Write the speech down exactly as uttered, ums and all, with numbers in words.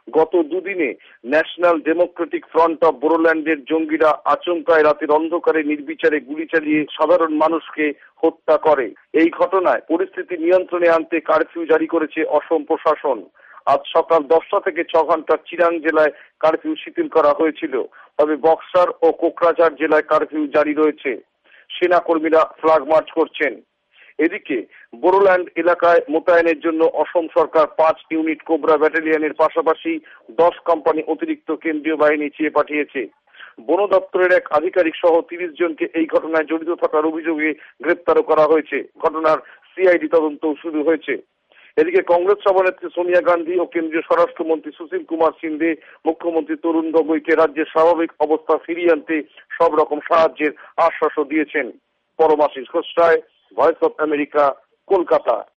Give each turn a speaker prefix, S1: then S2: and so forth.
S1: গত দুদিনে national democratic front of বোরোল্যান্ডের জঙ্গিরা আচমকায় রাতের অন্ধকারে নির্বিচারে গুলি চালিয়ে সাধারণ মানুষকে হত্যা করে। এই ঘটনায় পরিস্থিতি নিয়ন্ত্রণে আনতে কারফিউ জারি করেছে অসম প্রশাসন। আজ সকাল দশটা থেকে ছ ঘন্টা চিরাং জেলায় কারফিউ শিথিল করা হয়েছিল, তবে বক্সার ও কোকরাঝাড় জেলায় কারফিউ জারি রয়েছে। সেনাকর্মীরা ফ্ল্যাগ মার্চ করছেন। এদিকে বোরোল্যান্ড এলাকায় মোতায়েনের জন্য অসম সরকার পাঁচ ইউনিট কোবরা ব্যাটালিয়নের পাশাপাশি দশ কোম্পানি অতিরিক্ত কেন্দ্রীয় বাহিনী চেয়ে পাঠিয়েছে। বন দপ্তরের এক আধিকারিক সহ তিরিশ জনকে এই ঘটনায় জড়িত থাকার অভিযোগে গ্রেপ্তারও করা হয়েছে। ঘটনার সিআইডি তদন্ত শুরু হয়েছে। এদিকে কংগ্রেস সভানেত্রী সোনিয়া গান্ধী ও কেন্দ্রীয় স্বরাষ্ট্রমন্ত্রী সুশীল কুমার সিন্ধে মুখ্যমন্ত্রী তরুণ গগৈকে রাজ্যের স্বাভাবিক অবস্থা ফিরিয়ে আনতে সব রকম সাহায্যের আশ্বাসও দিয়েছেন। Paramashis Ghosh Roy, voice of America, Kolkata.